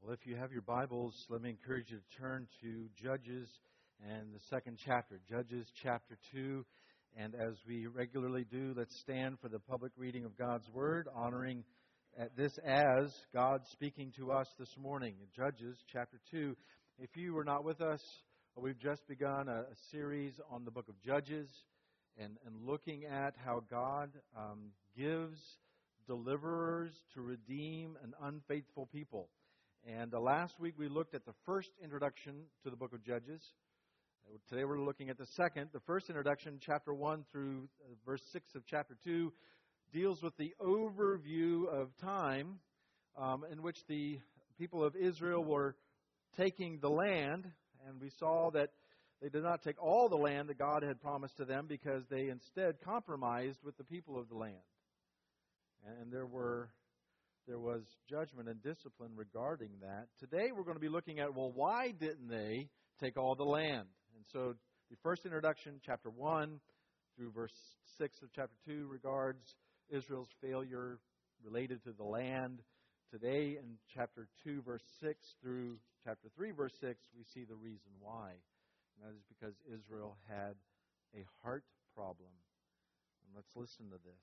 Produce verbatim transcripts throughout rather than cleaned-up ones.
Well, if you have your Bibles, let me encourage you to turn to Judges and the second chapter, Judges chapter two. And as we regularly do, let's stand for the public reading of God's Word, honoring this as God speaking to us this morning. Judges chapter two. If you were not with us, we've just begun a, a series on the book of Judges and, and looking at how God um, gives deliverers to redeem an unfaithful people. And uh, last week we looked at the first introduction to the book of Judges. Today we're looking at the second. The first introduction, chapter one through uh, verse six of chapter two, deals with the overview of time um, in which the people of Israel were taking the land. And we saw that they did not take all the land that God had promised to them because they instead compromised with the people of the land. And there were there was judgment and discipline regarding that. Today we're going to be looking at, well, why didn't they take all the land? And so the first introduction, chapter one through verse six of chapter two, regards Israel's failure related to the land. Today in chapter two, verse six through chapter three, verse six, we see the reason why. And that is because Israel had a heart problem. And let's listen to this.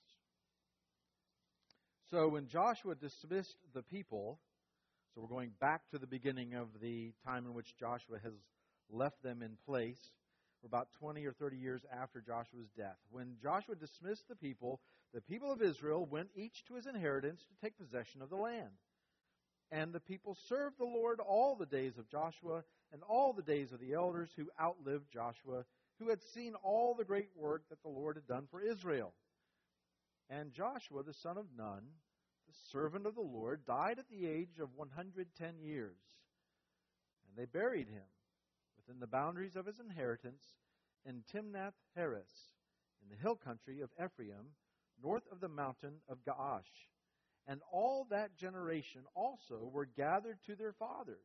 So when Joshua dismissed the people, so we're going back to the beginning of the time in which Joshua has left them in place. We're about twenty or thirty years after Joshua's death. When Joshua dismissed the people, the people of Israel went each to his inheritance to take possession of the land. And the people served the Lord all the days of Joshua and all the days of the elders who outlived Joshua, who had seen all the great work that the Lord had done for Israel. And Joshua, the son of Nun, the servant of the Lord, died at the age of one hundred ten years. And they buried him within the boundaries of his inheritance in Timnath-Heres, in the hill country of Ephraim, north of the mountain of Gaash. And all that generation also were gathered to their fathers.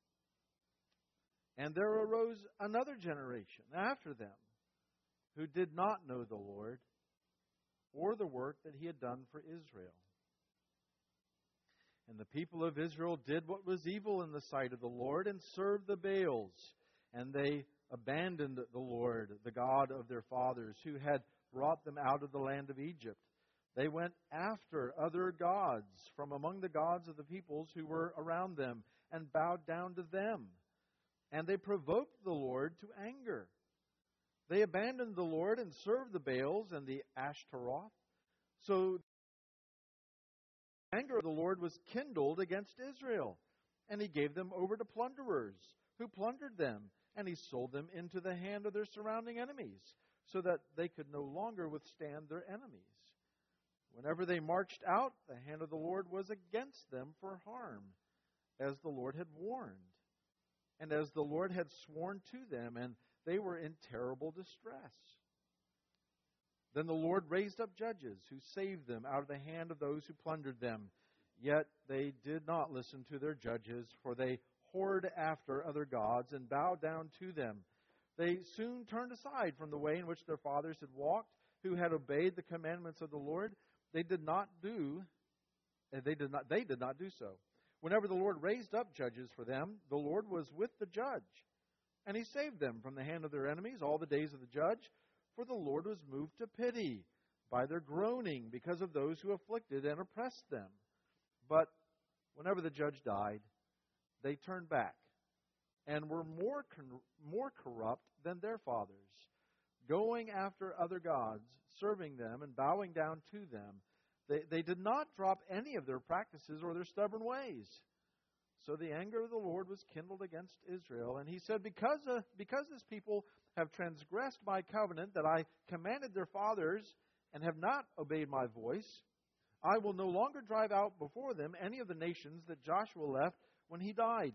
And there arose another generation after them, who did not know the Lord, or the work that he had done for Israel. And the people of Israel did what was evil in the sight of the Lord and served the Baals. And they abandoned the Lord, the God of their fathers, who had brought them out of the land of Egypt. They went after other gods from among the gods of the peoples who were around them and bowed down to them. And they provoked the Lord to anger. They abandoned the Lord and served the Baals and the Ashtaroth. So the anger of the Lord was kindled against Israel, and he gave them over to plunderers, who plundered them, and he sold them into the hand of their surrounding enemies, so that they could no longer withstand their enemies. Whenever they marched out, the hand of the Lord was against them for harm, as the Lord had warned, and as the Lord had sworn to them, and they were in terrible distress. Then the Lord raised up judges who saved them out of the hand of those who plundered them. Yet they did not listen to their judges, for they whored after other gods and bowed down to them. They soon turned aside from the way in which their fathers had walked, who had obeyed the commandments of the Lord. They did not do, they did not, they did not do so. Whenever the Lord raised up judges for them, the Lord was with the judge. And he saved them from the hand of their enemies all the days of the judge, for the Lord was moved to pity by their groaning because of those who afflicted and oppressed them. But whenever the judge died, they turned back and were more con- more corrupt than their fathers, going after other gods, serving them and bowing down to them. They, they did not drop any of their practices or their stubborn ways. So the anger of the Lord was kindled against Israel. And he said, because, uh, because this people have transgressed my covenant that I commanded their fathers and have not obeyed my voice, I will no longer drive out before them any of the nations that Joshua left when he died,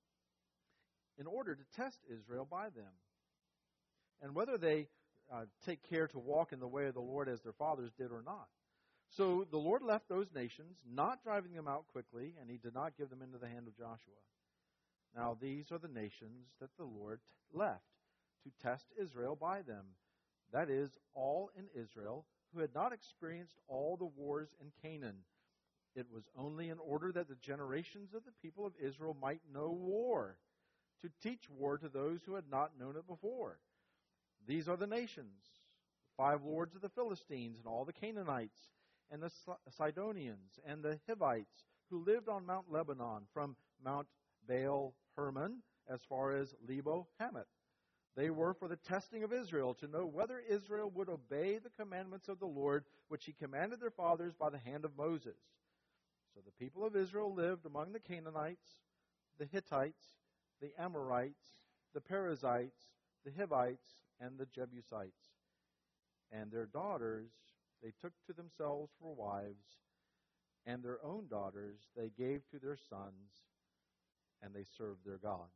in order to test Israel by them. And whether they uh, take care to walk in the way of the Lord as their fathers did or not. So the Lord left those nations, not driving them out quickly, and he did not give them into the hand of Joshua. Now these are the nations that the Lord left to test Israel by them. That is, all in Israel who had not experienced all the wars in Canaan, It was only in order that the generations of the people of Israel might know war, to teach war to those who had not known it before. These are the nations, the five lords of the Philistines, and all the Canaanites, and the Sidonians, and the Hivites, who lived on Mount Lebanon, from Mount Baal Hermon as far as Lebo Hamath. They were for the testing of Israel, to know whether Israel would obey the commandments of the Lord, which He commanded their fathers by the hand of Moses. So the people of Israel lived among the Canaanites, the Hittites, the Amorites, the Perizzites, the Hivites, and the Jebusites. And their daughters they took to themselves for wives, and their own daughters they gave to their sons, and they served their gods.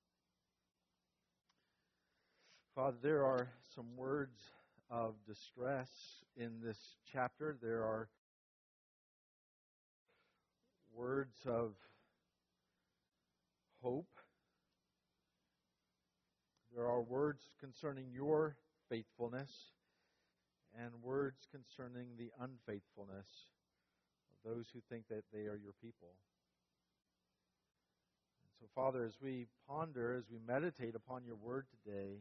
Father, there are some words of distress in this chapter. There are words of hope. There are words concerning your faithfulness and words concerning the unfaithfulness of those who think that they are your people. And so, Father, as we ponder, as we meditate upon your word today,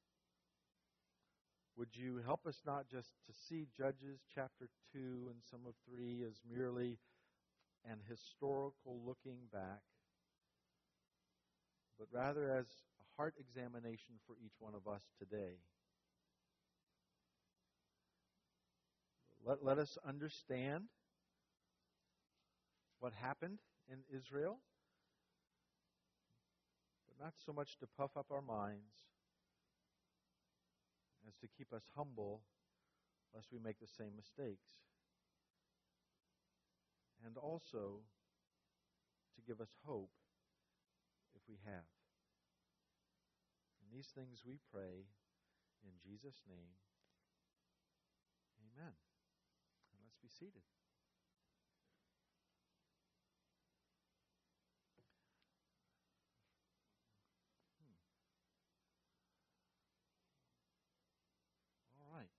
would you help us not just to see Judges chapter two and some of three as merely an historical looking back, but rather as a heart examination for each one of us today. Let, let us understand what happened in Israel, but not so much to puff up our minds as to keep us humble lest we make the same mistakes. And also to give us hope if we have. And these things we pray in Jesus' name. Amen. And let's be seated. Hmm. All right.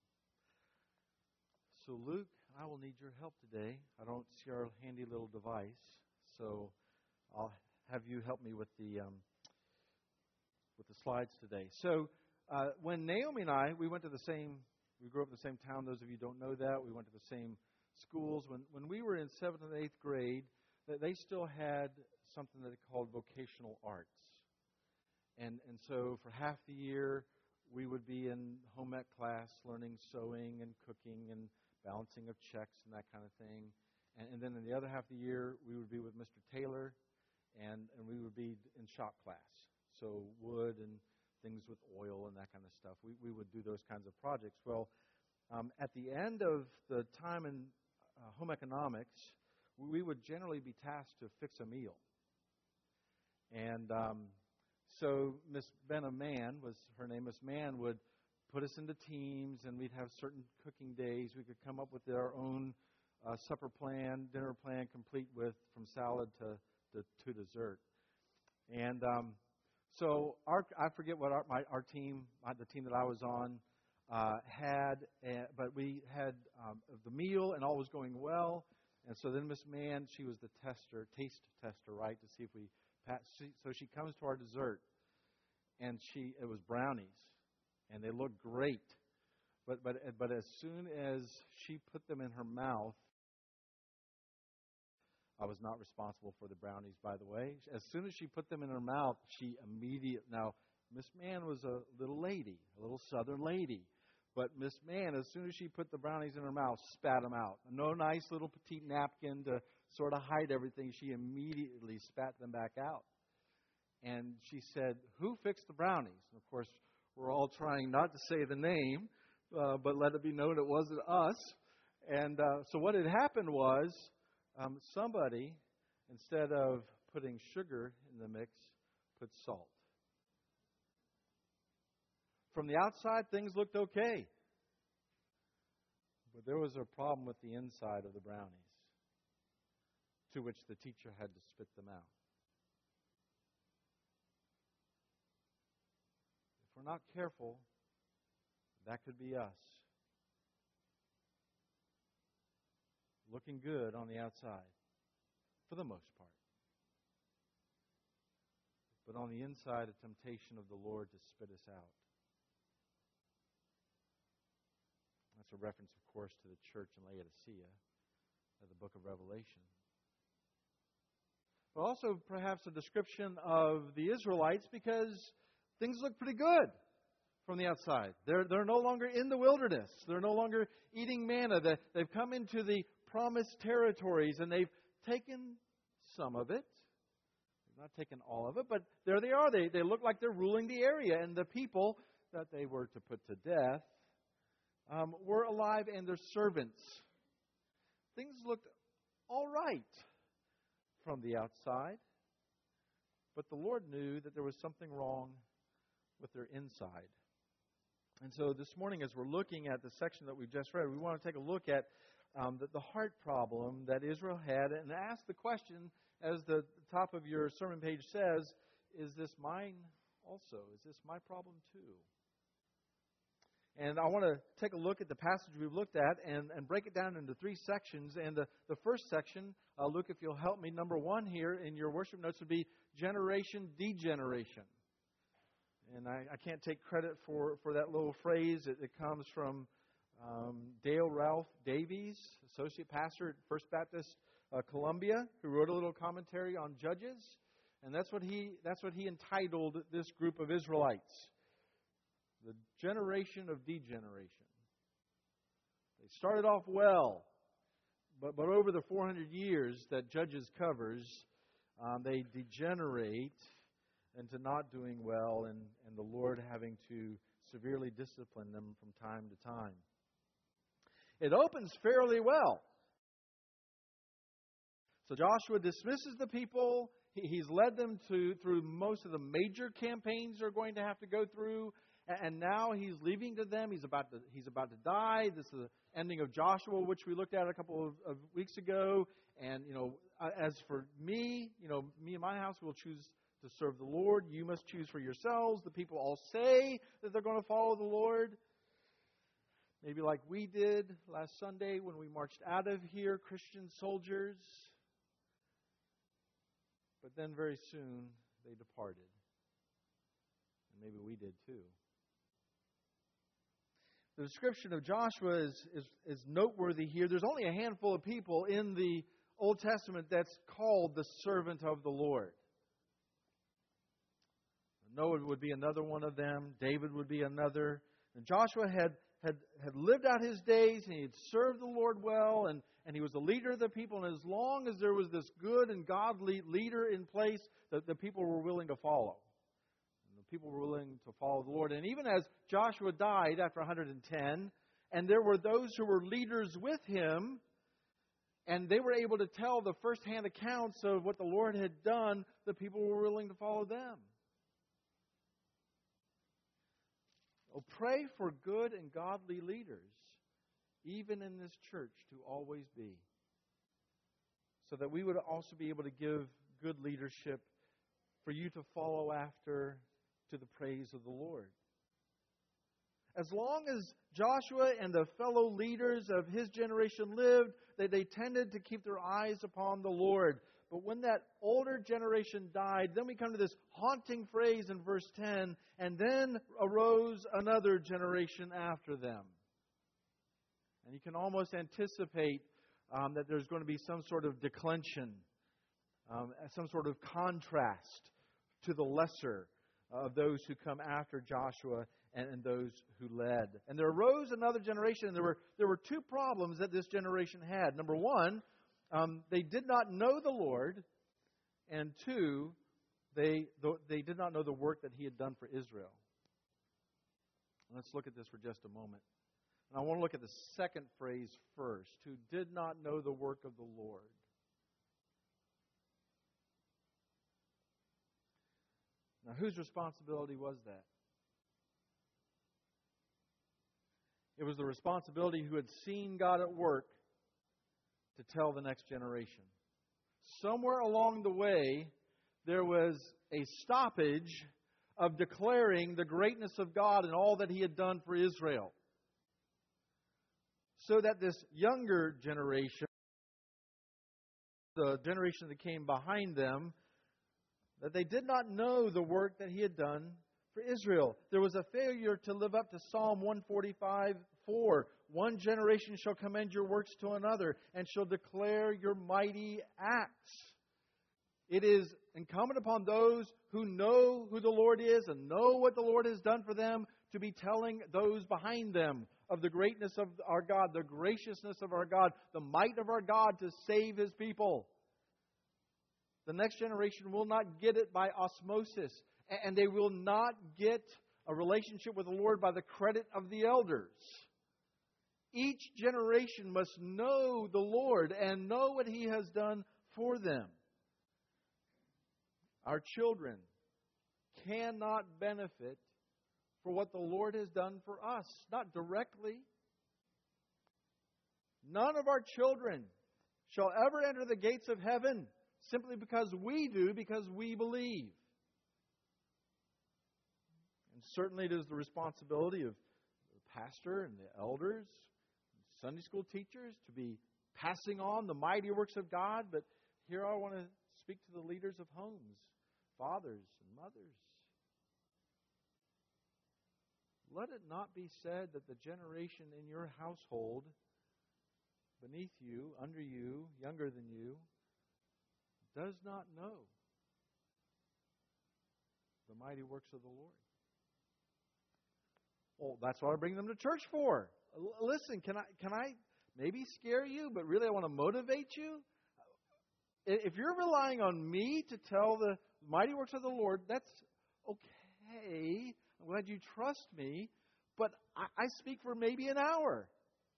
So Luke, I will need your help today. I don't see our handy little device, so I'll have you help me with the um, with the slides today. So uh, when Naomi and I, we went to the same, we grew up in the same town. Those of you who don't know that, we went to the same schools. When when we were in seventh and eighth grade, they still had something that they called vocational arts, and and so for half the year we would be in home ec class learning sewing and cooking and balancing of checks and that kind of thing. And, and then in the other half of the year, we would be with Mister Taylor, and, and we would be in shop class. So wood and things with oil and that kind of stuff. We, we would do those kinds of projects. Well, um, at the end of the time in uh, home economics, we would generally be tasked to fix a meal. And um, so Miss Benna Mann, was her name, Miss Mann would put us into teams, and we'd have certain cooking days. We could come up with our own uh, supper plan, dinner plan, complete with from salad to to, to dessert. And um, so our, I forget what our, my, our team, my, the team that I was on, uh, had, uh, but we had um, the meal, and all was going well. And so then Miss Mann, she was the tester, taste tester, right, to see if we passed. So she comes to our dessert, and she it was brownies. And they looked great. But but but as soon as she put them in her mouth, I was not responsible for the brownies, by the way. As soon as she put them in her mouth, she immediately, now, Miss Mann was a little lady, a little southern lady. But Miss Mann, as soon as she put the brownies in her mouth, spat them out. No nice little petite napkin to sort of hide everything. She immediately spat them back out. And she said, "Who fixed the brownies?" And of course, we're all trying not to say the name, uh, but let it be known it wasn't us. And uh, so what had happened was um, somebody, instead of putting sugar in the mix, put salt. From the outside, things looked okay. But there was a problem with the inside of the brownies, to which the teacher had to spit them out. If we're not careful, that could be us. Looking good on the outside, for the most part. But on the inside, a temptation of the Lord to spit us out. That's a reference, of course, to the church in Laodicea, of the book of Revelation. But also perhaps a description of the Israelites, because things look pretty good from the outside. They're, they're no longer in the wilderness. They're no longer eating manna. They, they've come into the promised territories, and they've taken some of it. They've not taken all of it, but there they are. They, they look like they're ruling the area, and the people that they were to put to death um, were alive and their servants. Things looked all right from the outside, but the Lord knew that there was something wrong with their inside. And so this morning, as we're looking at the section that we've just read, we want to take a look at um, the, the heart problem that Israel had and ask the question, as the top of your sermon page says, is this mine also? Is this my problem too? And I want to take a look at the passage we've looked at and, and break it down into three sections. And the, the first section, uh, Luke, if you'll help me, number one here in your worship notes would be generation degeneration. And I, I can't take credit for, for that little phrase. It, it comes from um, Dale Ralph Davies, associate pastor at First Baptist uh, Columbia, who wrote a little commentary on Judges. And that's what he that's what he entitled this group of Israelites. The generation of degeneration. They started off well, but, but over the four hundred years that Judges covers, um, they degenerate into not doing well, and, and the Lord having to severely discipline them from time to time. It opens fairly well. So Joshua dismisses the people. He, he's led them to through most of the major campaigns they're going to have to go through. And now he's leaving to them. He's about to, he's about to die. This is the ending of Joshua, which we looked at a couple of, of weeks ago. And, you know, as for me, you know, me and my house will choose to serve the Lord. You must choose for yourselves. The people all say that they're going to follow the Lord. Maybe like we did last Sunday when we marched out of here, Christian soldiers. But then very soon they departed. And maybe we did too. The description of Joshua is, is, is noteworthy here. There's only a handful of people in the Old Testament that's called the servant of the Lord. Noah would be another one of them. David would be another. And Joshua had, had, had lived out his days, and he had served the Lord well, and, and he was the leader of the people. And as long as there was this good and godly leader in place, the, the people were willing to follow. People were willing to follow the Lord. And even as Joshua died after one hundred ten, and there were those who were leaders with him, and they were able to tell the first-hand accounts of what the Lord had done, the people were willing to follow them. Oh, pray for good and godly leaders, even in this church, to always be, so that we would also be able to give good leadership for you to follow after, to the praise of the Lord. As long as Joshua and the fellow leaders of his generation lived, they, they tended to keep their eyes upon the Lord. But when that older generation died, then we come to this haunting phrase in verse ten, and then arose another generation after them. And you can almost anticipate um, that there's going to be some sort of declension, um, some sort of contrast to the lesser of those who come after Joshua and, and those who led. And there arose another generation, and there were there were two problems that this generation had. Number one, um, they did not know the Lord, and two, they they did not know the work that He had done for Israel. Let's look at this for just a moment. And I want to look at the second phrase first, who did not know the work of the Lord. Now, whose responsibility was that? It was the responsibility who had seen God at work to tell the next generation. Somewhere along the way, there was a stoppage of declaring the greatness of God and all that He had done for Israel. So that this younger generation the generation that came behind them, that they did not know the work that He had done for Israel. There was a failure to live up to Psalm one forty-five four. One generation shall commend your works to another, and shall declare your mighty acts. It is incumbent upon those who know who the Lord is and know what the Lord has done for them to be telling those behind them of the greatness of our God, the graciousness of our God, the might of our God to save His people. The next generation will not get it by osmosis, and they will not get a relationship with the Lord by the credit of the elders. Each generation must know the Lord and know what He has done for them. Our children cannot benefit for what the Lord has done for us, not directly. None of our children shall ever enter the gates of heaven simply because we do, because we believe. And certainly it is the responsibility of the pastor and the elders, Sunday school teachers, to be passing on the mighty works of God. But here I want to speak to the leaders of homes, fathers and mothers. Let it not be said that the generation in your household, beneath you, under you, younger than you, does not know the mighty works of the Lord. Well, that's what I bring them to church for. L- listen, can I can I maybe scare you, but really I want to motivate you? If you're relying on me to tell the mighty works of the Lord, that's okay. I'm glad you trust me, but I, I speak for maybe an hour.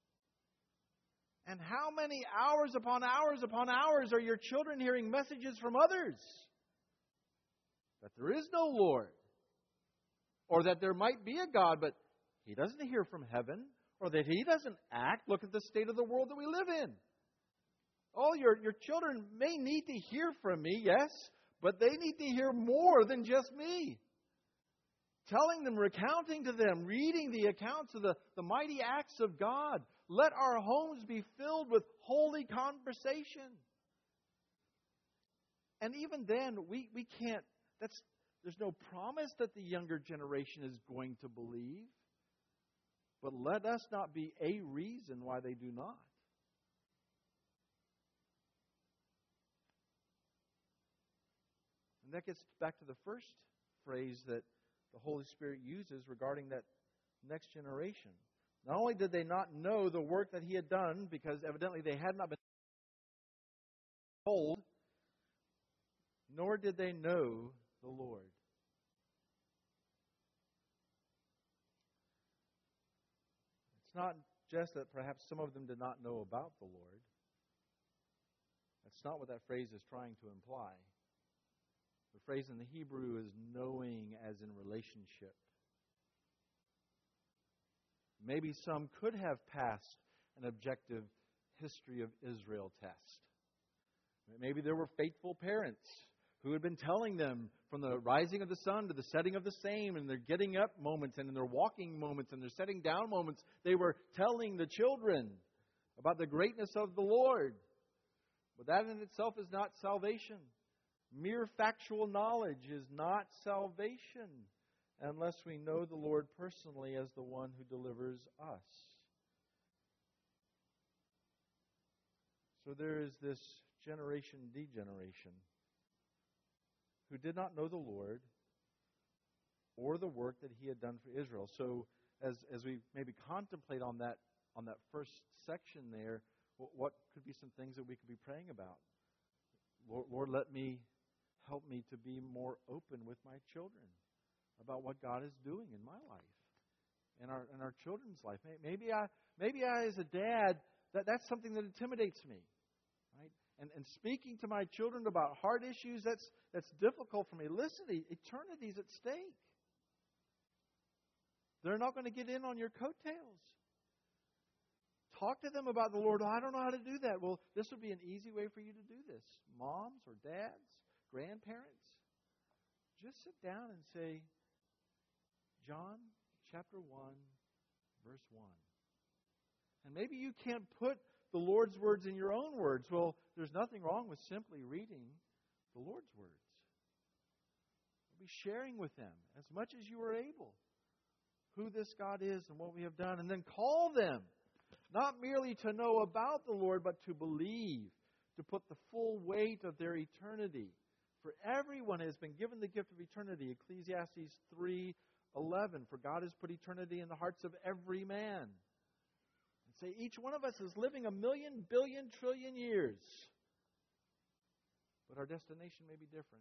And how many hours upon hours upon hours are your children hearing messages from others that there is no Lord, or that there might be a God, but He doesn't hear from heaven, or that He doesn't act? Look at the state of the world that we live in. Oh, your, your children may need to hear from me, yes, but they need to hear more than just me. Telling them, recounting to them, reading the accounts of the, the mighty acts of God. Let our homes be filled with holy conversation. And even then, we, we can't, that's there's no promise that the younger generation is going to believe. But let us not be a reason why they do not. And that gets back to the first phrase that the Holy Spirit uses regarding that next generation. Not only did they not know the work that He had done, because evidently they had not been told, nor did they know the Lord. It's not just that perhaps some of them did not know about the Lord. That's not what that phrase is trying to imply. The phrase in the Hebrew is knowing as in relationship. Maybe some could have passed an objective history of Israel test. Maybe there were faithful parents who had been telling them from the rising of the sun to the setting of the same, and their getting up moments and in their walking moments and their setting down moments, they were telling the children about the greatness of the Lord. But that in itself is not salvation. Mere factual knowledge is not salvation unless we know the Lord personally as the one who delivers us. So there is this generation degeneration who did not know the Lord or the work that He had done for Israel. So as as we maybe contemplate on that on that first section there, what could be some things that we could be praying about? Lord, Lord, let me help me to be more open with my children about what God is doing in my life and our and our children's life. Maybe I maybe I as a dad that that's something that intimidates me, right? And and speaking to my children about hard issues, that's that's difficult for me. Listen, eternity's at stake. They're not going to get in on your coattails. Talk to them about the Lord. Oh, I don't know how to do that. Well, this would be an easy way for you to do this. Moms or dads, grandparents, just sit down and say, John chapter one, verse one. And maybe you can't put the Lord's words in your own words. Well, there's nothing wrong with simply reading the Lord's words. Be sharing with them as much as you are able who this God is and what we have done. And then call them, not merely to know about the Lord, but to believe, to put the full weight of their eternity. For everyone has been given the gift of eternity. Ecclesiastes three eleven. For God has put eternity in the hearts of every man. And say each one of us is living a million, billion, trillion years. But our destination may be different.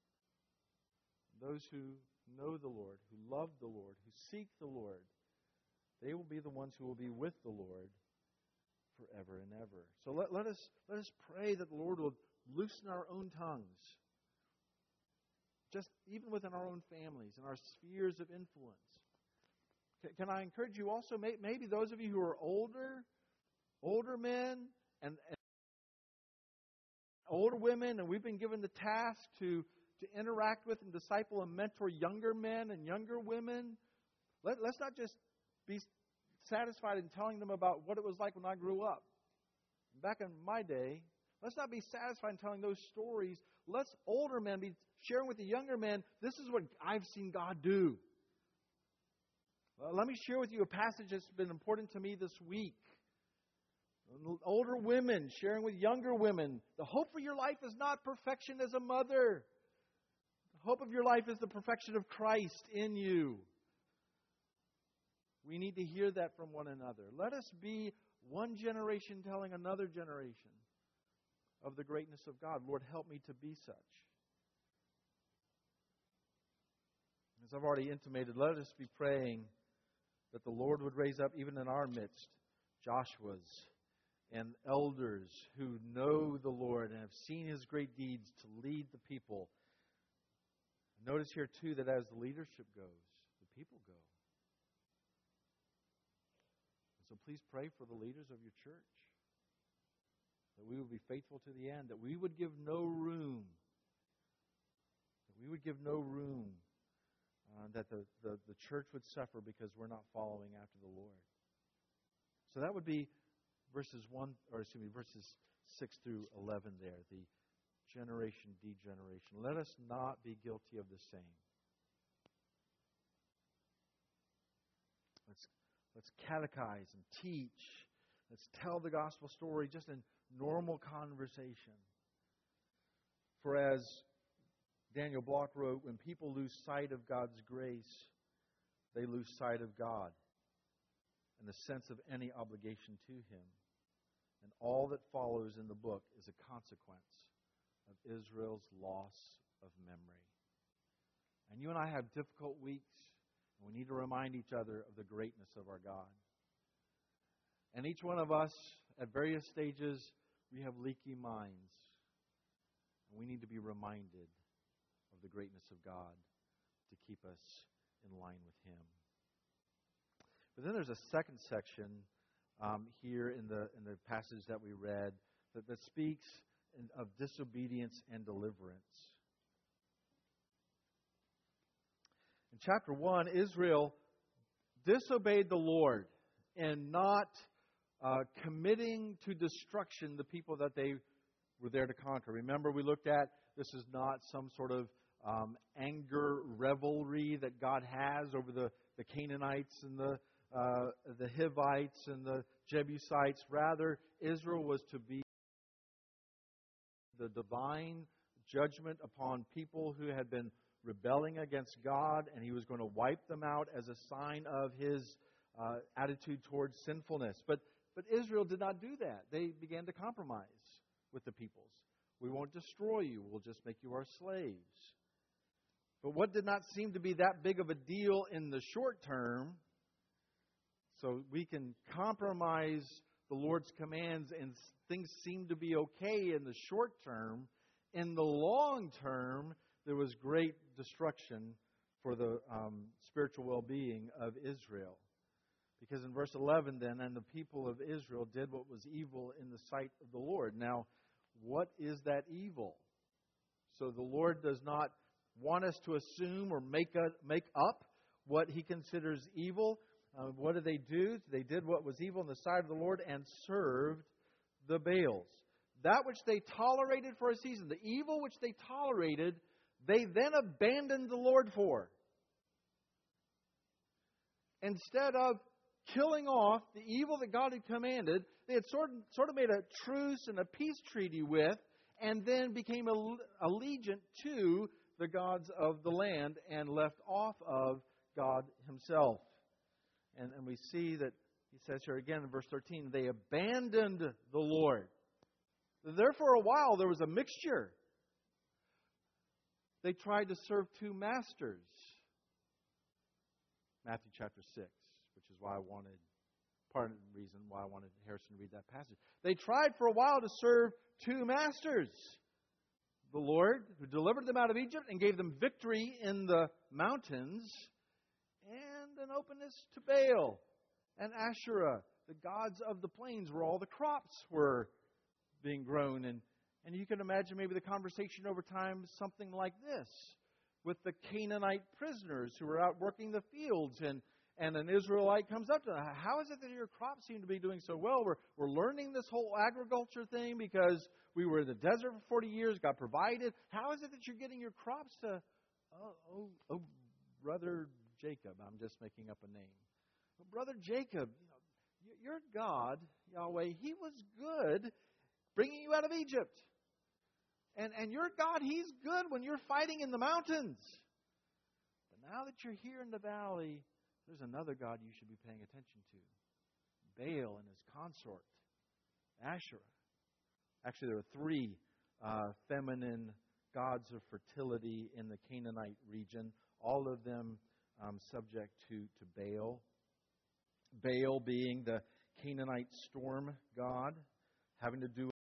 Those who know the Lord, who love the Lord, who seek the Lord, they will be the ones who will be with the Lord forever and ever. So let, let us let us pray that the Lord will loosen our own tongues, just even within our own families and our spheres of influence. Can, can I encourage you also, may, maybe those of you who are older, older men and, and older women, and we've been given the task to to interact with and disciple and mentor younger men and younger women. Let, let's not just be satisfied in telling them about what it was like when I grew up. Back in my day, let's not be satisfied in telling those stories. Let's older men be sharing with the younger men, this is what I've seen God do. Uh, let me share with you a passage that's been important to me this week. Older women sharing with younger women, the hope for your life is not perfection as a mother. The hope of your life is the perfection of Christ in you. We need to hear that from one another. Let us be one generation telling another generation of the greatness of God. Lord, help me to be such. As I've already intimated, let us be praying that the Lord would raise up, even in our midst, Joshua's and elders who know the Lord and have seen His great deeds to lead the people. Notice here, too, that as the leadership goes, the people go. So please pray for the leaders of your church, that we would be faithful to the end, that we would give no room, that we would give no room uh, that the, the, the church would suffer because we're not following after the Lord. So that would be verses one, or excuse me, verses six through eleven there, the generation degeneration. Let us not be guilty of the same. Let's let's catechize and teach. Let's tell the gospel story just in normal conversation. For as Daniel Block wrote, when people lose sight of God's grace, they lose sight of God and the sense of any obligation to Him. And all that follows in the book is a consequence of Israel's loss of memory. And you and I have difficult weeks, and we need to remind each other of the greatness of our God. And each one of us, at various stages, we have leaky minds. And we need to be reminded of the greatness of God to keep us in line with Him. But then there's a second section um, here in the in the passage that we read that, that speaks of disobedience and deliverance. In chapter one, Israel disobeyed the Lord in not uh, committing to destruction the people that they were there to conquer. Remember, we looked at this is not some sort of um, anger revelry that God has over the, the Canaanites and the uh, the Hivites and the Jebusites. Rather, Israel was to be the divine judgment upon people who had been rebelling against God, and He was going to wipe them out as a sign of His uh, attitude towards sinfulness. But but Israel did not do that. They began to compromise with the peoples. We won't destroy you. We'll just make you our slaves. But what did not seem to be that big of a deal in the short term, so we can compromise the Lord's commands and things seem to be okay in the short term, in the long term, there was great destruction for the um, spiritual well-being of Israel. Because in verse eleven then, and the people of Israel did what was evil in the sight of the Lord. Now, what is that evil? So the Lord does not want us to assume or make, a, make up what He considers evil. Uh, what did they do? They did what was evil in the sight of the Lord and served the Baals. That which they tolerated for a season, the evil which they tolerated, they then abandoned the Lord for. Instead of killing off the evil that God had commanded, they had sort of, sort of made a truce and a peace treaty with, and then became allegiant to the gods of the land and left off of God Himself. And, and we see that He says here again in verse thirteen, they abandoned the Lord. There for a while there was a mixture. They tried to serve two masters. Matthew chapter six, which is why I wanted, part of the reason why I wanted Harrison to read that passage. They tried for a while to serve two masters. The Lord, who delivered them out of Egypt and gave them victory in the mountains, and an openness to Baal and Asherah, the gods of the plains where all the crops were being grown. And, and you can imagine maybe the conversation over time, something like this, with the Canaanite prisoners who were out working the fields, and, and an Israelite comes up to them. How is it that your crops seem to be doing so well? We're, we're learning this whole agriculture thing because we were in the desert for forty years, got provided. How is it that you're getting your crops to, oh, oh, oh brother Jacob, I'm just making up a name. Well, brother Jacob, you know, your God, Yahweh, He was good bringing you out of Egypt. And, and your God, He's good when you're fighting in the mountains. But now that you're here in the valley, there's another God you should be paying attention to. Baal and his consort, Asherah. Actually, there are three uh, feminine gods of fertility in the Canaanite region, all of them um, subject to, to Baal. Baal being the Canaanite storm god, having to do with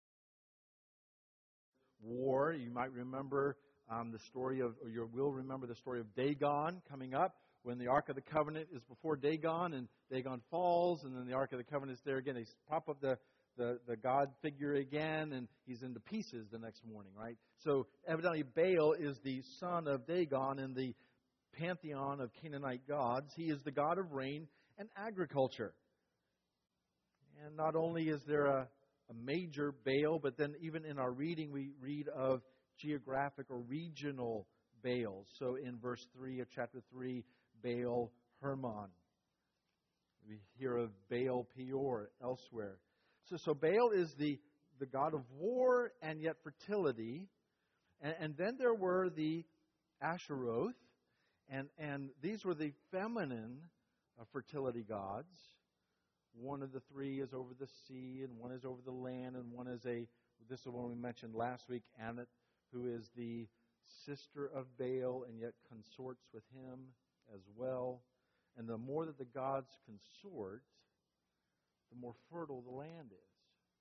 war. You might remember um, the story of, or you will remember the story of Dagon coming up, when the Ark of the Covenant is before Dagon, and Dagon falls, and then the Ark of the Covenant is there again. They prop up the, the, the God figure again, and he's into pieces the next morning, right? So evidently Baal is the son of Dagon in the pantheon of Canaanite gods. He is the god of rain and agriculture. And not only is there a, a major Baal, but then even in our reading we read of geographic or regional Baals. So in verse three of chapter three, Baal Hermon. We hear of Baal Peor elsewhere. So, so Baal is the, the god of war and yet fertility. And, and then there were the Asheroth, and, and these were the feminine uh, fertility gods. One of the three is over the sea, and one is over the land, and one is a, this is one we mentioned last week, Anat, who is the sister of Baal and yet consorts with him as well. And the more that the gods consort, the more fertile the land is.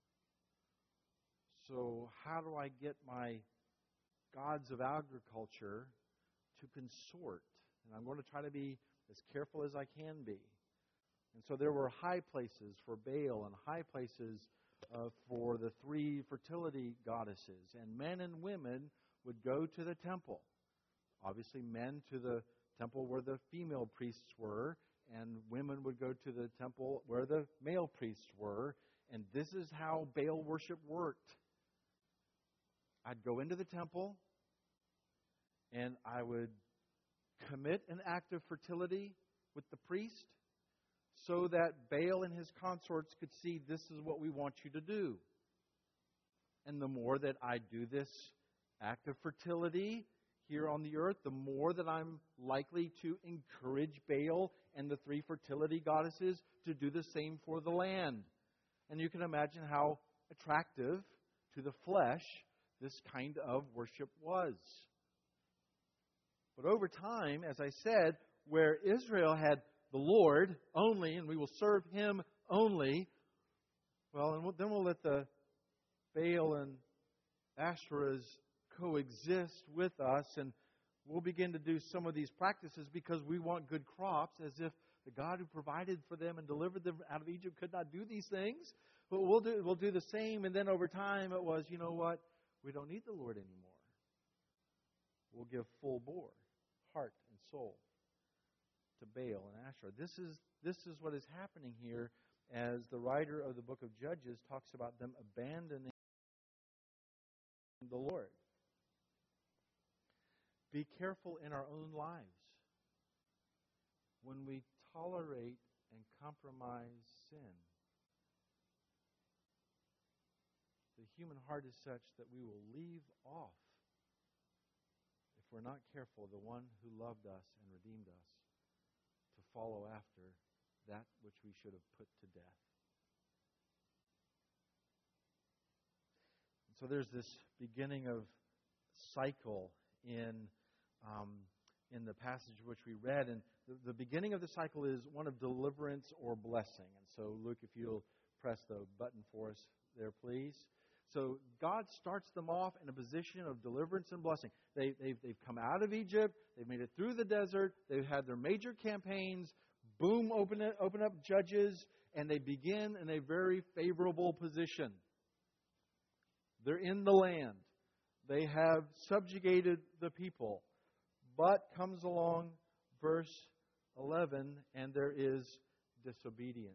So how do I get my gods of agriculture to consort? And I'm going to try to be as careful as I can be. And so there were high places for Baal and high places uh, for the three fertility goddesses. And men and women would go to the temple. Obviously, men to the temple where the female priests were, and women would go to the temple where the male priests were. And this is how Baal worship worked. I'd go into the temple, and I would commit an act of fertility with the priest so that Baal and his consorts could see, this is what we want you to do. And the more that I do this act of fertility here on the earth, the more that I'm likely to encourage Baal and the three fertility goddesses to do the same for the land. And you can imagine how attractive to the flesh this kind of worship was. But over time, as I said, where Israel had the Lord only, and we will serve Him only, well, and then we'll let the Baal and Asherahs coexist with us, and we'll begin to do some of these practices because we want good crops, as if the God who provided for them and delivered them out of Egypt could not do these things. But we'll do, we'll do the same, and then over time it was, you know what, we don't need the Lord anymore. We'll give full bore, heart and soul, to Baal and Asherah. This is, this is what is happening here, as the writer of the book of Judges talks about them abandoning the Lord. Be careful in our own lives when we tolerate and compromise sin. The human heart is such that we will leave off, if we're not careful, the one who loved us and redeemed us, to follow after that which we should have put to death. And so there's this beginning of cycle in um, in the passage which we read, and the, the beginning of the cycle is one of deliverance or blessing. And so, Luke, if you'll press the button for us there, please. So God starts them off in a position of deliverance and blessing. They, they've, they've come out of Egypt. They've made it through the desert. They've had their major campaigns. Boom, open it, open up Judges, and they begin in a very favorable position. They're in the land. They have subjugated the people. But comes along verse eleven, and there is disobedience.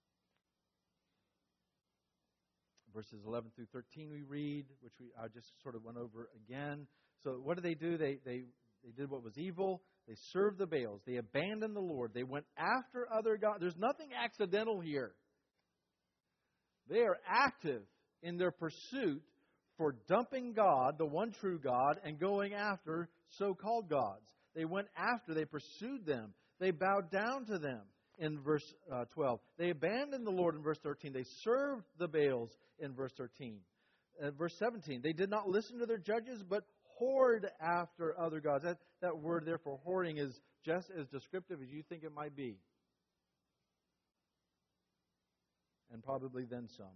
Verses eleven through thirteen we read, which we I just sort of went over again. So what did they do? They they they did what was evil. They served the Baals. They abandoned the Lord. They went after other gods. There's nothing accidental here. They are active in their pursuit for dumping God, the one true God, and going after so-called gods. They went after, they pursued them. They bowed down to them in verse uh, twelve. They abandoned the Lord in verse thirteen. They served the Baals in verse thirteen. Uh, verse seventeen, they did not listen to their judges, but whored after other gods. That, that word there for whoring is just as descriptive as you think it might be. And probably then some.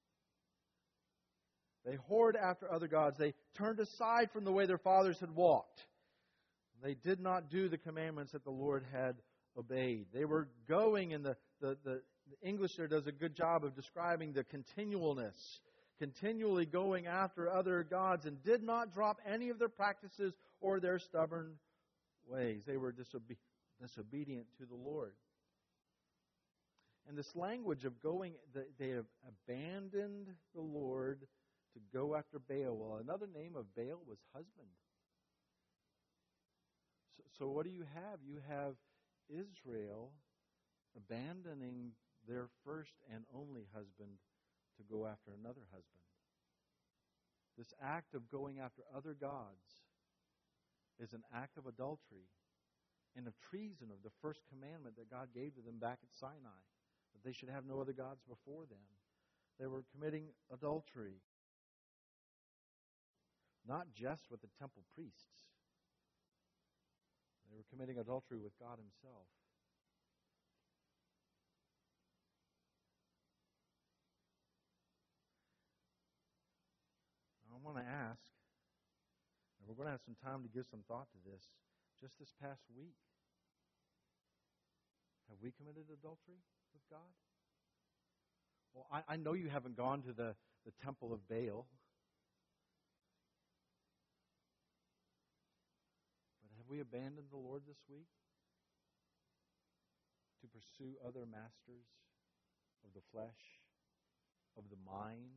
They whored after other gods. They turned aside from the way their fathers had walked. They did not do the commandments that the Lord had obeyed. They were going, and the, the, the, the English there does a good job of describing the continualness, continually going after other gods, and did not drop any of their practices or their stubborn ways. They were disobe- disobedient to the Lord. And this language of going, they have abandoned the Lord to go after Baal. Well, another name of Baal was husband. So, so what do you have? You have Israel abandoning their first and only husband to go after another husband. This act of going after other gods is an act of adultery and of treason of the first commandment that God gave to them back at Sinai, that they should have no other gods before them. They were committing adultery. Not just with the temple priests. They were committing adultery with God Himself. I want to ask, and we're going to have some time to give some thought to this, just this past week. Have we committed adultery with God? Well, I, I know you haven't gone to the, the temple of Baal. Have we abandoned the Lord this week to pursue other masters of the flesh, of the mind?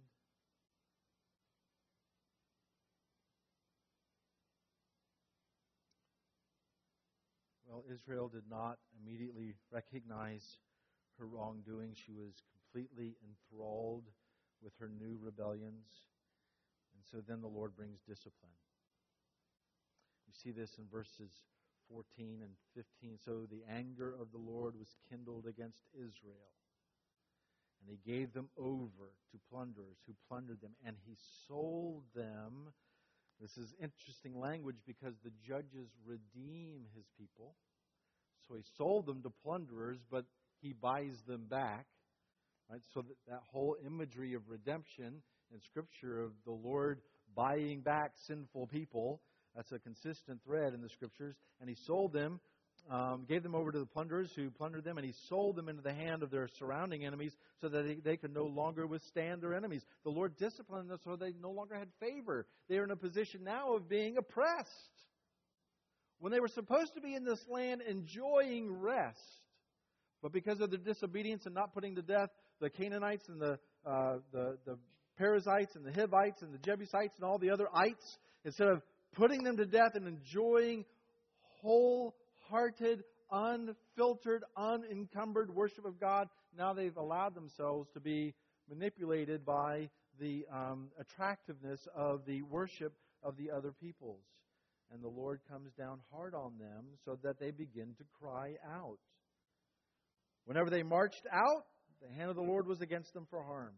Well, Israel did not immediately recognize her wrongdoing. She was completely enthralled with her new rebellions. And so then the Lord brings discipline. You see this in verses fourteen and fifteen. So the anger of the Lord was kindled against Israel. And He gave them over to plunderers who plundered them. And He sold them. This is interesting language because the judges redeem His people. So He sold them to plunderers, but He buys them back. Right? So that, that whole imagery of redemption in Scripture of the Lord buying back sinful people, that's a consistent thread in the Scriptures. And He sold them, um, gave them over to the plunderers who plundered them, and He sold them into the hand of their surrounding enemies so that they, they could no longer withstand their enemies. The Lord disciplined them so they no longer had favor. They are in a position now of being oppressed. When they were supposed to be in this land enjoying rest, but because of their disobedience and not putting to death the Canaanites and the, uh, the, the Perizzites and the Hivites and the Jebusites and all the other ites, instead of putting them to death and enjoying wholehearted, unfiltered, unencumbered worship of God, now they've allowed themselves to be manipulated by the um, attractiveness of the worship of the other peoples. And the Lord comes down hard on them so that they begin to cry out. Whenever they marched out, the hand of the Lord was against them for harm.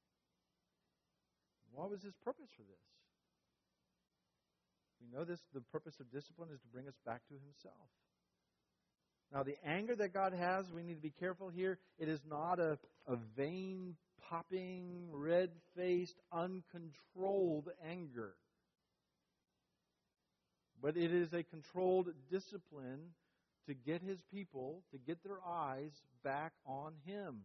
What was His purpose for this? We know this, the purpose of discipline is to bring us back to Himself. Now, the anger that God has, we need to be careful here. It is not a, a vain, popping, red-faced, uncontrolled anger. But it is a controlled discipline to get His people, to get their eyes back on Him.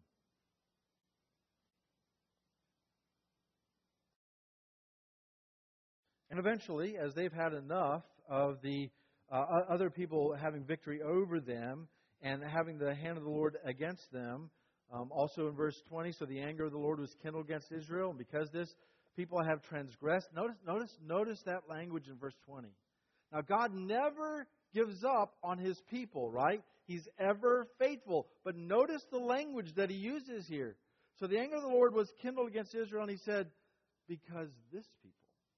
And eventually, as they've had enough of the uh, other people having victory over them and having the hand of the Lord against them, um, also in verse twenty, so the anger of the Lord was kindled against Israel, and because this people have transgressed. Notice, notice, notice that language in verse twenty. Now, God never gives up on His people, right? He's ever faithful. But notice the language that He uses here. So the anger of the Lord was kindled against Israel, and He said, because this people,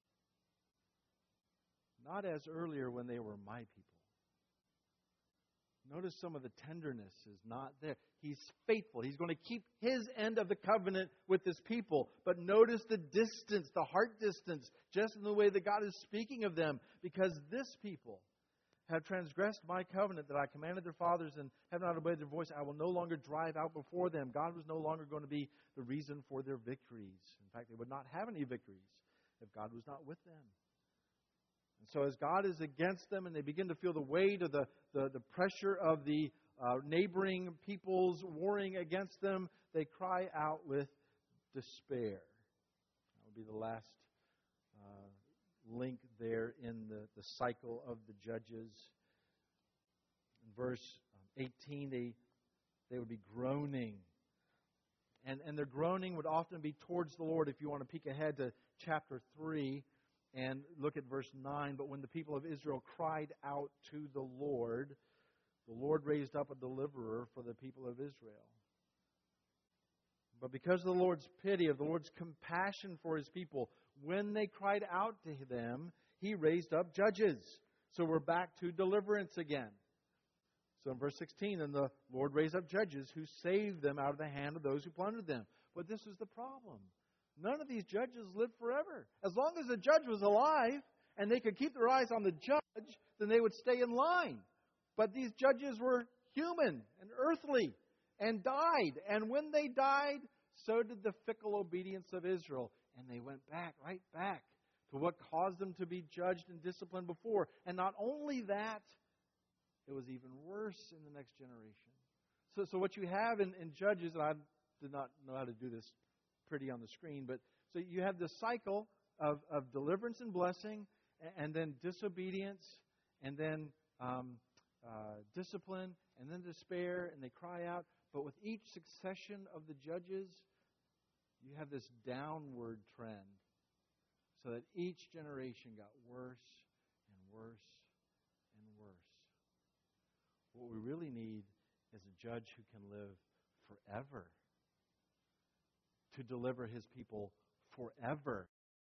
not as earlier when they were my people. Notice some of the tenderness is not there. He's faithful. He's going to keep His end of the covenant with His people. But notice the distance, the heart distance, just in the way that God is speaking of them. Because this people have transgressed my covenant that I commanded their fathers and have not obeyed their voice. I will no longer drive out before them. God was no longer going to be the reason for their victories. In fact, they would not have any victories if God was not with them. And so as God is against them and they begin to feel the weight of the, the, the pressure of the uh, neighboring peoples warring against them, they cry out with despair. That would be the last uh, link there in the, the cycle of the judges. In verse eighteen, they, they would be groaning. And, and their groaning would often be towards the Lord. If you want to peek ahead to chapter three, and look at verse nine. But when the people of Israel cried out to the Lord, the Lord raised up a deliverer for the people of Israel. But because of the Lord's pity, of the Lord's compassion for His people, when they cried out to them, He raised up judges. So we're back to deliverance again. So in verse sixteen, and the Lord raised up judges who saved them out of the hand of those who plundered them. But this is the problem. None of these judges lived forever. As long as the judge was alive and they could keep their eyes on the judge, then they would stay in line. But these judges were human and earthly and died. And when they died, so did the fickle obedience of Israel. And they went back, right back to what caused them to be judged and disciplined before. And not only that, it was even worse in the next generation. So, so what you have in, in Judges, and I did not know how to do this pretty on the screen, but so you have this cycle of, of deliverance and blessing, and, and then disobedience, and then um, uh, discipline, and then despair, and they cry out. But with each succession of the judges, you have this downward trend, so that each generation got worse and worse and worse. What we really need is a judge who can live forever, to deliver His people forever,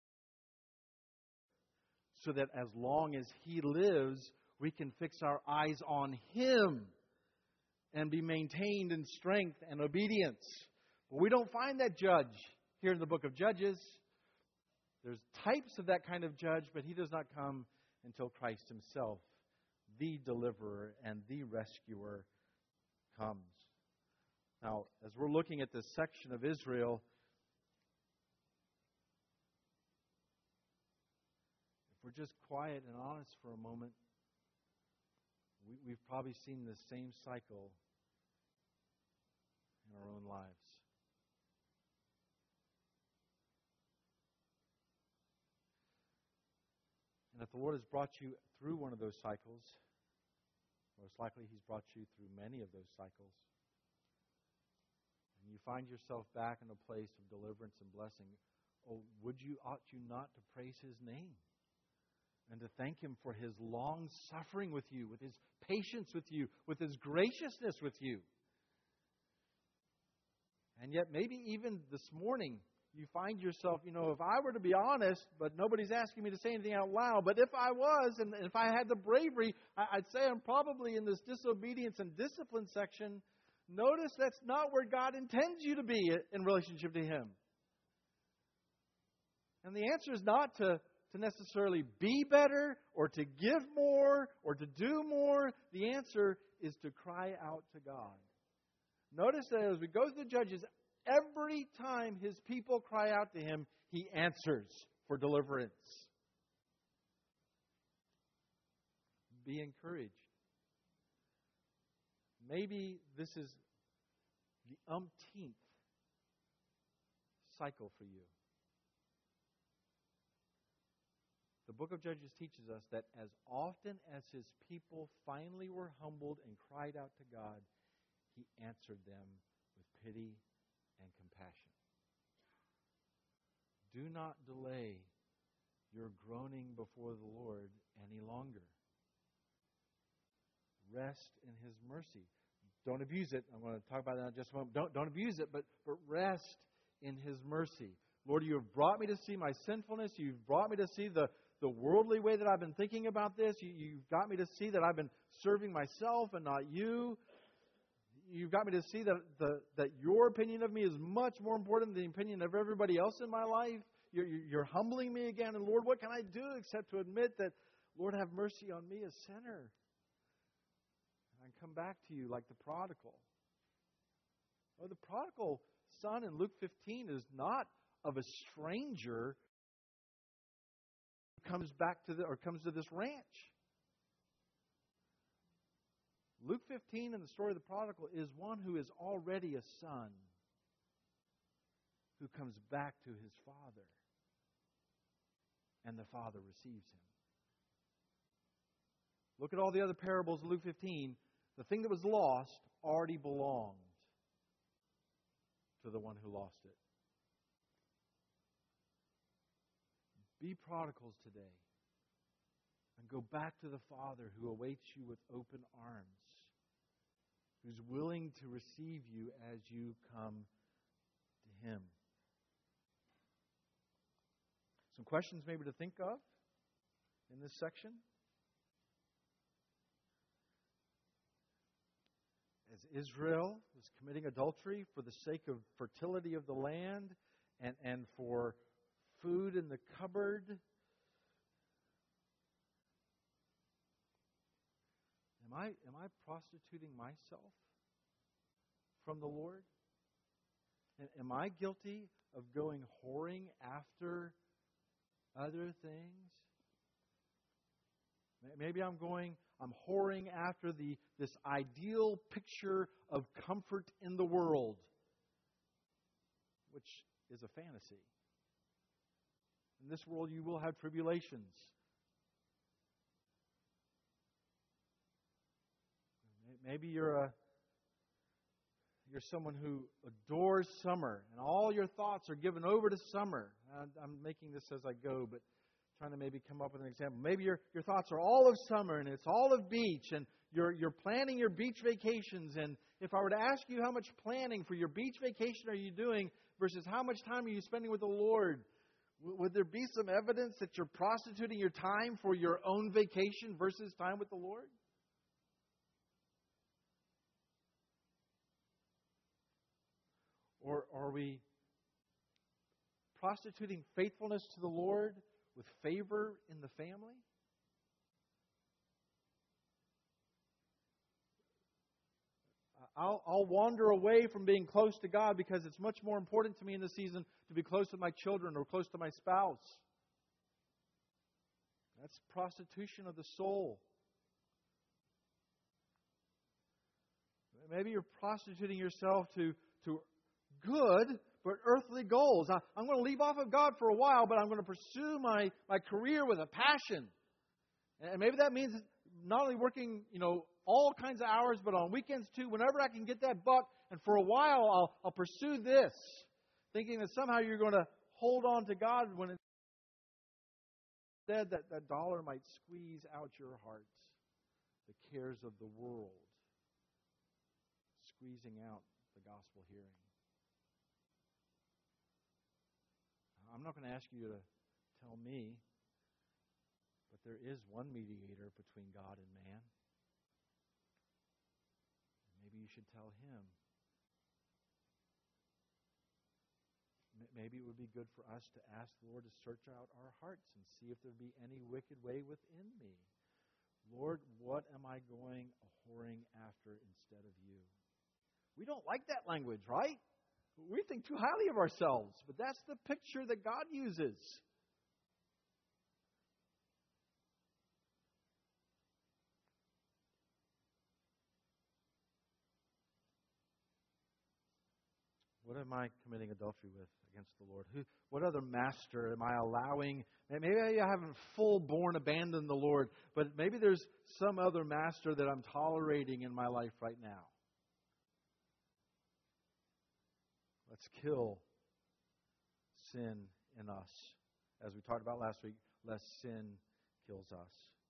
so that as long as He lives, we can fix our eyes on Him and be maintained in strength and obedience. But we don't find that judge here in the book of Judges. There's types of that kind of judge, but He does not come until Christ Himself, the deliverer and the rescuer, comes. Now, as we're looking at this section of Israel, if we're just quiet and honest for a moment, we, we've probably seen the same cycle in our own lives. And if the Lord has brought you through one of those cycles, most likely He's brought you through many of those cycles, and you find yourself back in a place of deliverance and blessing, oh, would you, ought you not to praise His name and to thank Him for His long suffering with you, with His patience with you, with His graciousness with you? And yet maybe even this morning you find yourself, you know, if I were to be honest, but nobody's asking me to say anything out loud, but if I was, and if I had the bravery, I'd say I'm probably in this disobedience and discipline section. Notice that's not where God intends you to be in relationship to Him. And the answer is not to, to necessarily be better or to give more or to do more. The answer is to cry out to God. Notice that as we go through the Judges, every time His people cry out to Him, He answers for deliverance. Be encouraged. Maybe this is the umpteenth cycle for you. The book of Judges teaches us that as often as His people finally were humbled and cried out to God, He answered them with pity and compassion. Do not delay your groaning before the Lord any longer. Rest in His mercy. Don't abuse it. I'm going to talk about that in just a moment. Don't, don't abuse it, but, but rest in His mercy. Lord, you have brought me to see my sinfulness. You've brought me to see the, the worldly way that I've been thinking about this. You, you've got me to see that I've been serving myself and not you. You've got me to see that the, that your opinion of me is much more important than the opinion of everybody else in my life. You're, you're humbling me again. And Lord, what can I do except to admit that, Lord, have mercy on me, a sinner. And I come back to you like the prodigal. Oh, the prodigal son in Luke fifteen is not of a stranger who comes back to the or comes to this ranch. Luke fifteen in the story of the prodigal is one who is already a son who comes back to his father, and the father receives him. Look at all the other parables of Luke fifteen. The thing that was lost already belonged to the one who lost it. Be prodigals today and go back to the Father who awaits you with open arms, who's willing to receive you as you come to Him. Some questions maybe to think of in this section. As Israel was committing adultery for the sake of fertility of the land and, and for food in the cupboard, am I, am I prostituting myself from the Lord? And am I guilty of going whoring after other things? Maybe I'm going, I'm whoring after the this ideal picture of comfort in the world, which is a fantasy. In this world you will have tribulations. Maybe you're a you're someone who adores summer, and all your thoughts are given over to summer. I'm making this as I go, but trying to maybe come up with an example. Maybe your, your thoughts are all of summer, and it's all of beach, and you're you're planning your beach vacations. And if I were to ask you how much planning for your beach vacation are you doing versus how much time are you spending with the Lord, w- would there be some evidence that you're prostituting your time for your own vacation versus time with the Lord? Or are we prostituting faithfulness to the Lord with favor in the family? I'll, I'll wander away from being close to God because it's much more important to me in this season to be close to my children or close to my spouse. That's prostitution of the soul. Maybe you're prostituting yourself to, to good but earthly goals. I, I'm going to leave off of God for a while, but I'm going to pursue my, my career with a passion. And maybe that means not only working, you know, all kinds of hours, but on weekends too. Whenever I can get that buck, and for a while I'll, I'll pursue this, thinking that somehow you're going to hold on to God when instead that, that dollar might squeeze out your heart, the cares of the world, squeezing out the gospel hearing. I'm not going to ask you to tell me, but there is one mediator between God and man. Maybe you should tell him. Maybe it would be good for us to ask the Lord to search out our hearts and see if there be any wicked way within me. Lord, what am I going a-whoring after instead of you? We don't like that language, right? We think too highly of ourselves, but that's the picture that God uses. What am I committing adultery with against the Lord? Who? What other master am I allowing? Maybe I haven't full-born abandoned the Lord, but maybe there's some other master that I'm tolerating in my life right now. Let's kill sin in us. As we talked about last week, lest sin kills us.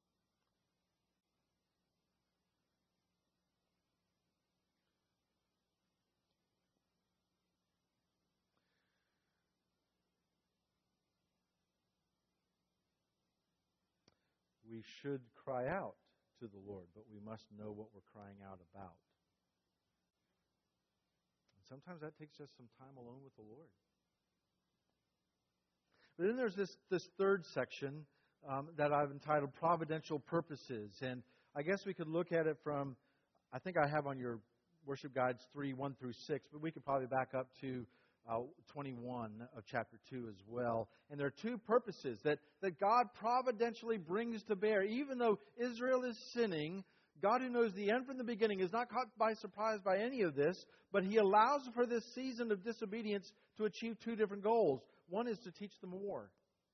We should cry out to the Lord, but we must know what we're crying out about. And sometimes that takes just some time alone with the Lord. But then there's this, this third section um, that I've entitled Providential Purposes. And I guess we could look at it from, I think I have on your worship guides three, one through six, but we could probably back up to uh, twenty-one of chapter two as well. And there are two purposes that, that God providentially brings to bear. Even though Israel is sinning, God, who knows the end from the beginning, is not caught by surprise by any of this, but He allows for this season of disobedience to achieve two different goals. One is to teach them war.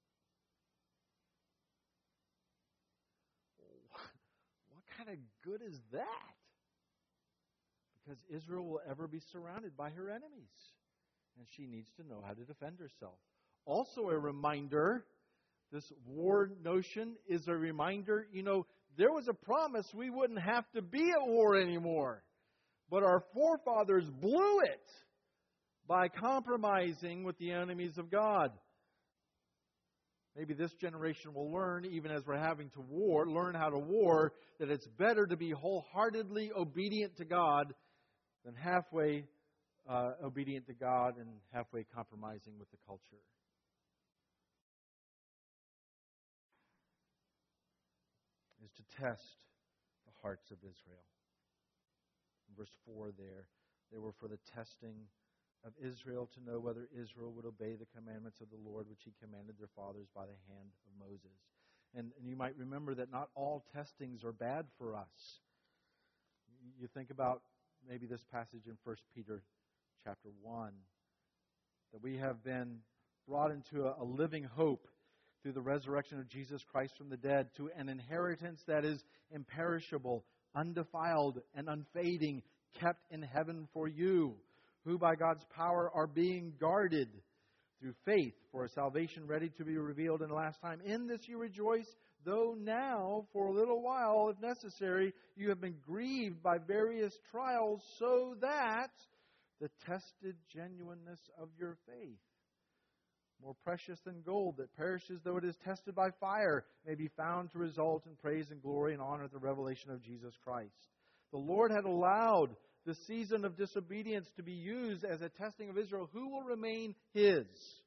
What kind of good is that? Because Israel will ever be surrounded by her enemies, and she needs to know how to defend herself. Also a reminder, this war notion is a reminder, you know, there was a promise we wouldn't have to be at war anymore. But our forefathers blew it by compromising with the enemies of God. Maybe this generation will learn, even as we're having to war, learn how to war, that it's better to be wholeheartedly obedient to God than halfway uh, obedient to God and halfway compromising with the culture. Is to test the hearts of Israel. In verse four there, they were for the testing of Israel to know whether Israel would obey the commandments of the Lord, which He commanded their fathers by the hand of Moses. And, and you might remember that not all testings are bad for us. You think about maybe this passage in First Peter chapter one, that we have been brought into a, a living hope through the resurrection of Jesus Christ from the dead, to an inheritance that is imperishable, undefiled, and unfading, kept in heaven for you, who by God's power are being guarded through faith for a salvation ready to be revealed in the last time. In this you rejoice, though now, for a little while, if necessary, you have been grieved by various trials, so that the tested genuineness of your faith, more precious than gold that perishes though it is tested by fire, may be found to result in praise and glory and honor at the revelation of Jesus Christ. The Lord had allowed the season of disobedience to be used as a testing of Israel. Who will remain His?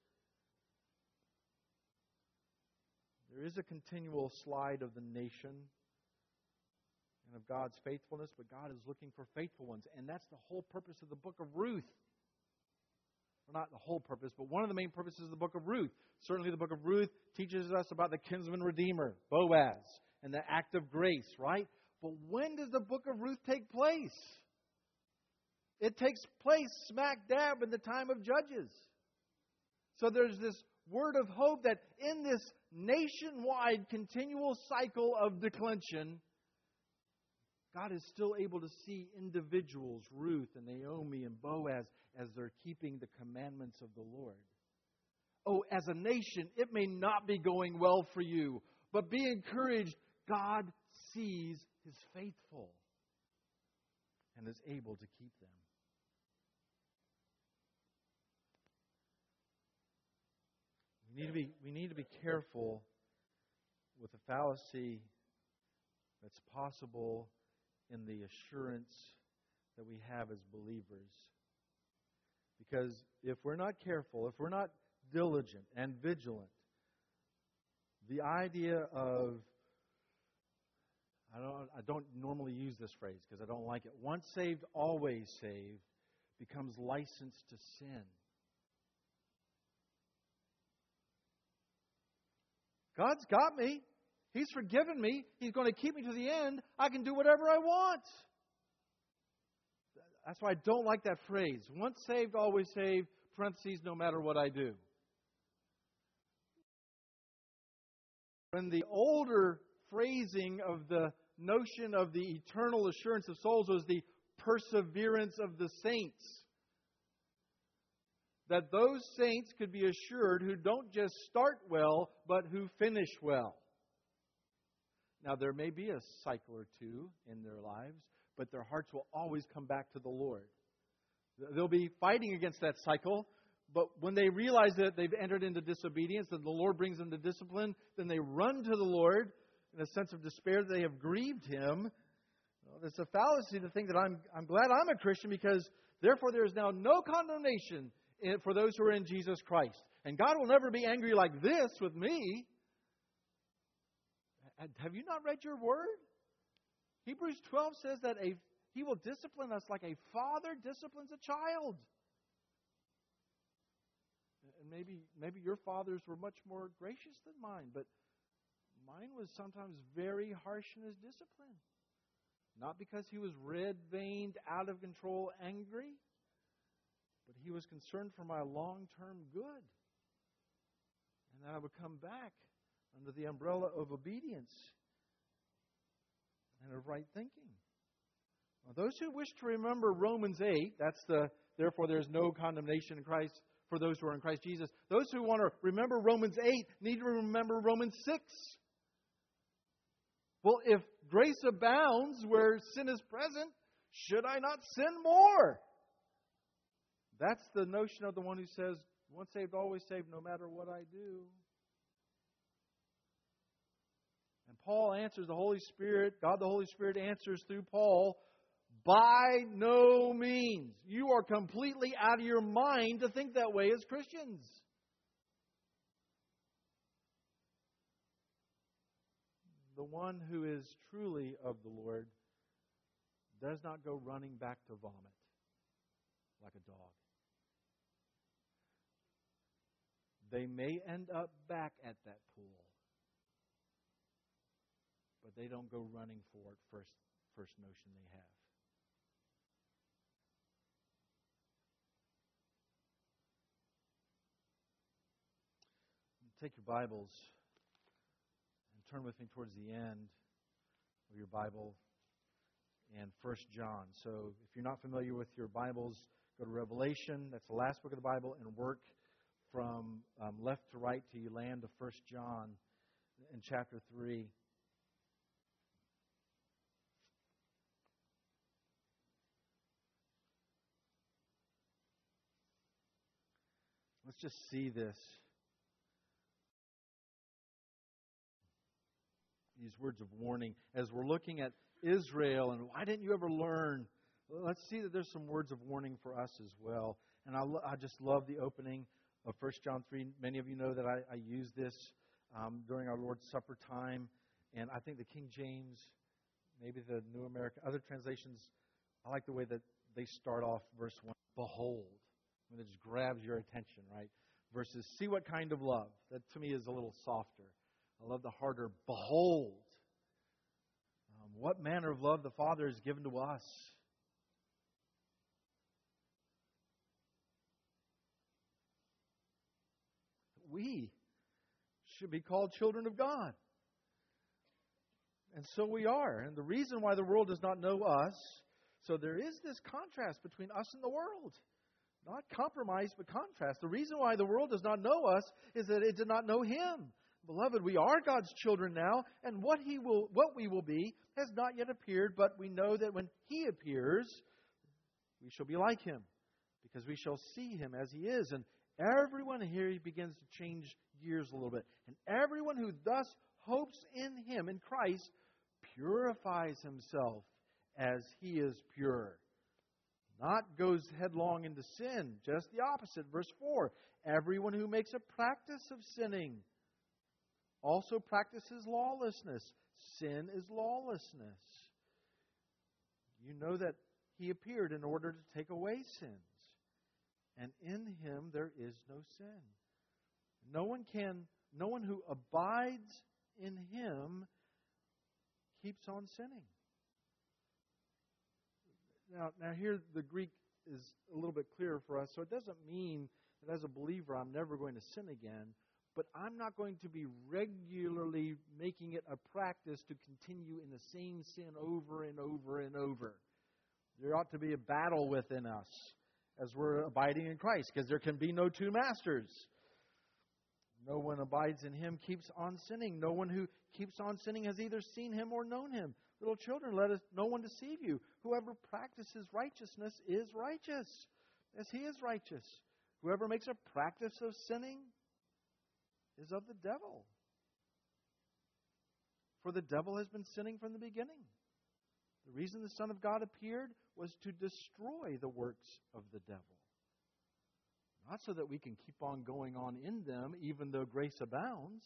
There is a continual slide of the nation and of God's faithfulness, but God is looking for faithful ones. And that's the whole purpose of the book of Ruth. Well, not the whole purpose, but one of the main purposes of the book of Ruth. Certainly the book of Ruth teaches us about the kinsman redeemer, Boaz, and the act of grace, right? But when does the book of Ruth take place? It takes place smack dab in the time of Judges. So there's this word of hope that in this nationwide continual cycle of declension, God is still able to see individuals, Ruth and Naomi and Boaz, as they're keeping the commandments of the Lord. Oh, as a nation, it may not be going well for you, but be encouraged. God sees His faithful and is able to keep them. We need to be, we need to be careful with the fallacy that's possible in the assurance that we have as believers. Because if we're not careful, if we're not diligent and vigilant, the idea of, I don't, I don't normally use this phrase because I don't like it, once saved, always saved, becomes license to sin. God's got me. He's forgiven me. He's going to keep me to the end. I can do whatever I want. That's why I don't like that phrase. Once saved, always saved, parentheses, no matter what I do. When the older phrasing of the notion of the eternal assurance of souls was the perseverance of the saints. That those saints could be assured who don't just start well, but who finish well. Now, there may be a cycle or two in their lives, but their hearts will always come back to the Lord. They'll be fighting against that cycle, but when they realize that they've entered into disobedience, and the Lord brings them to discipline, then they run to the Lord in a sense of despair that they have grieved Him. Well, it's a fallacy to think that I'm, I'm glad I'm a Christian because therefore there is now no condemnation for those who are in Jesus Christ. And God will never be angry like this with me. Have you not read your word? Hebrews twelve says that a, He will discipline us like a father disciplines a child. And maybe, maybe your fathers were much more gracious than mine, but mine was sometimes very harsh in his discipline. Not because he was red-veined, out of control, angry, but he was concerned for my long-term good. And that I would come back under the umbrella of obedience and of right thinking. Now, those who wish to remember Romans eight, that's the, therefore there is no condemnation in Christ for those who are in Christ Jesus. Those who want to remember Romans eight need to remember Romans six. Well, if grace abounds where sin is present, should I not sin more? That's the notion of the one who says, once saved, always saved, no matter what I do. And Paul answers, the Holy Spirit, God the Holy Spirit answers through Paul, by no means. You are completely out of your mind to think that way as Christians. The one who is truly of the Lord does not go running back to vomit like a dog. They may end up back at that pool, but they don't go running for it first, first notion they have. Take your Bibles and turn with me towards the end of your Bible and First John. So if you're not familiar with your Bibles, go to Revelation. That's the last book of the Bible, and work from um, left to right till you land to First John in chapter three. Let's just see this. These words of warning as we're looking at Israel and why didn't you ever learn? Let's see that there's some words of warning for us as well. And I, lo- I just love the opening of First John three. Many of you know that I, I use this um, during our Lord's Supper time. And I think the King James, maybe the New American, other translations, I like the way that they start off verse one. Behold. When it just grabs your attention, right? Versus see what kind of love. That to me is a little softer. I love the harder, behold. Um, what manner of love the Father has given to us. We should be called children of God. And so we are. And the reason why the world does not know us, so there is this contrast between us and the world. Not compromise, but contrast. The reason why the world does not know us is that it did not know Him. Beloved, we are God's children now, and what He will, what we will be has not yet appeared, but we know that when He appears, we shall be like Him, because we shall see Him as He is. And everyone here begins to change gears a little bit. And everyone who thus hopes in Him, in Christ, purifies himself as He is pure. Not goes headlong into sin, just the opposite. Verse four, everyone who makes a practice of sinning also practices lawlessness. Sin is lawlessness. You know that He appeared in order to take away sins. And in Him there is no sin. No one can, no one who abides in Him keeps on sinning. Now, now here the Greek is a little bit clearer for us. So it doesn't mean that as a believer I'm never going to sin again. But I'm not going to be regularly making it a practice to continue in the same sin over and over and over. There ought to be a battle within us as we're abiding in Christ, because there can be no two masters. No one abides in Him keeps on sinning. No one who keeps on sinning has either seen Him or known Him. Little children, let us, no one deceive you. Whoever practices righteousness is righteous, as He is righteous. Whoever makes a practice of sinning is of the devil. For the devil has been sinning from the beginning. The reason the Son of God appeared was to destroy the works of the devil. Not so that we can keep on going on in them, even though grace abounds.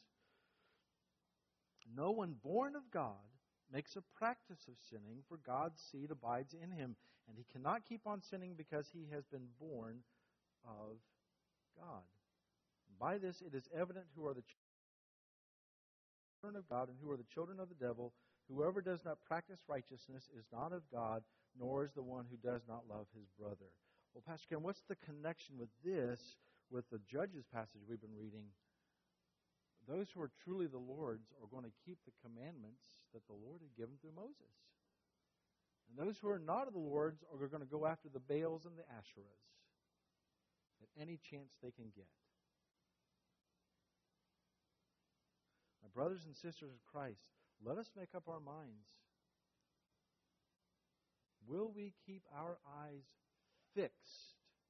No one born of God makes a practice of sinning, for God's seed abides in him. And he cannot keep on sinning because he has been born of God. By this it is evident who are the children of God and who are the children of the devil. Whoever does not practice righteousness is not of God, nor is the one who does not love his brother. Well, Pastor Ken, what's the connection with this, with the Judges passage we've been reading? Those who are truly the Lord's are going to keep the commandments that the Lord had given through Moses. And those who are not of the Lord's are going to go after the Baals and the Asherahs at any chance they can get. My brothers and sisters of Christ, let us make up our minds. Will we keep our eyes fixed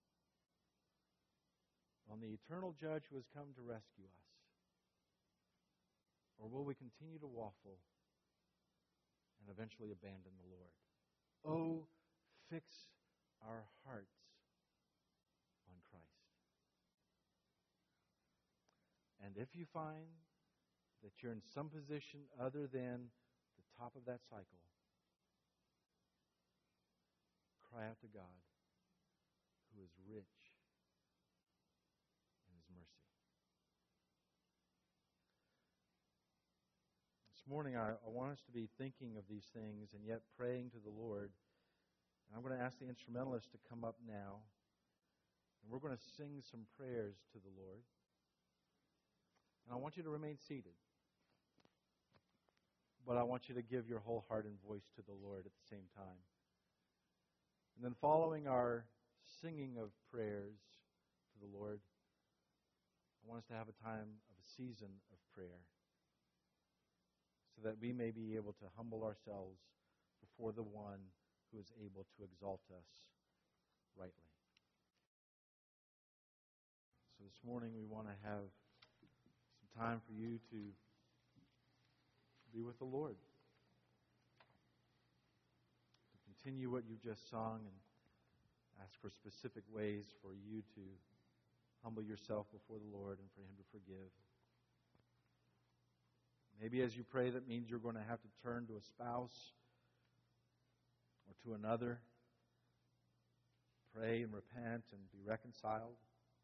on the eternal Judge who has come to rescue us? Or will we continue to waffle and eventually abandon the Lord? Oh, fix our hearts on Christ. And if you find that you're in some position other than the top of that cycle, cry out to God, who is rich in His mercy. This morning, I, I want us to be thinking of these things and yet praying to the Lord. And I'm going to ask the instrumentalists to come up now. And we're going to sing some prayers to the Lord. And I want you to remain seated. But I want you to give your whole heart and voice to the Lord at the same time. And then following our singing of prayers to the Lord, I want us to have a time of a season of prayer so that we may be able to humble ourselves before the one who is able to exalt us rightly. So this morning we want to have some time for you to be with the Lord. To continue what you've just sung and ask for specific ways for you to humble yourself before the Lord and for Him to forgive. Maybe as you pray, that means you're going to have to turn to a spouse or to another. Pray and repent and be reconciled.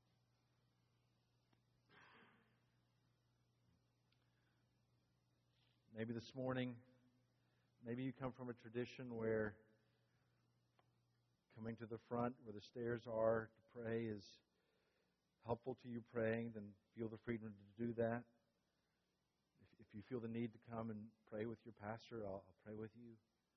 Maybe this morning, maybe you come from a tradition where coming to the front where the stairs are to pray is helpful to you praying, then feel the freedom to do that. If, if if you feel the need to come and pray with your pastor, I'll, I'll pray with you.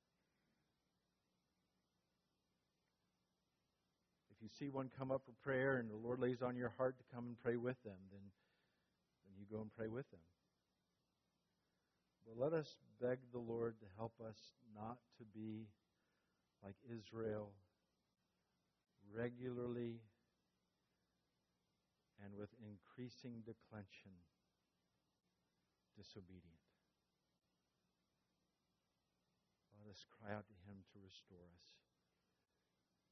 If you see one come up for prayer and the Lord lays on your heart to come and pray with them, then, then you go and pray with them. But let us beg the Lord to help us not to be like Israel, regularly and with increasing declension, disobedient. Let us cry out to Him to restore us.